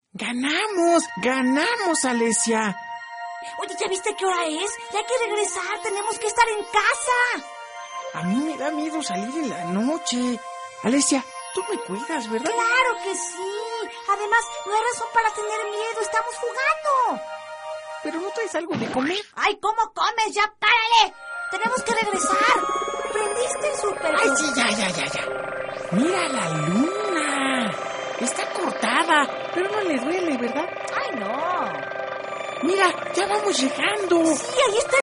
¡Ganamos, Alesia! Oye, ¿ya viste qué hora es? Ya hay que regresar, tenemos que estar en casa. A mí me da miedo salir en la noche. Alesia, tú me cuidas, ¿verdad? ¡Claro que sí! Además, no hay razón para tener miedo, estamos jugando. ¿Pero no traes algo de comer? ¡Ay, cómo comes! ¡Ya párale! Tenemos que regresar. ¿Prendiste el súper? ¡Ay, sí, ya! ¡Mira la luna! Está cortada, pero no le duele, ¿verdad? ¡Ay, no! Mira, ya vamos llegando. Sí, ahí está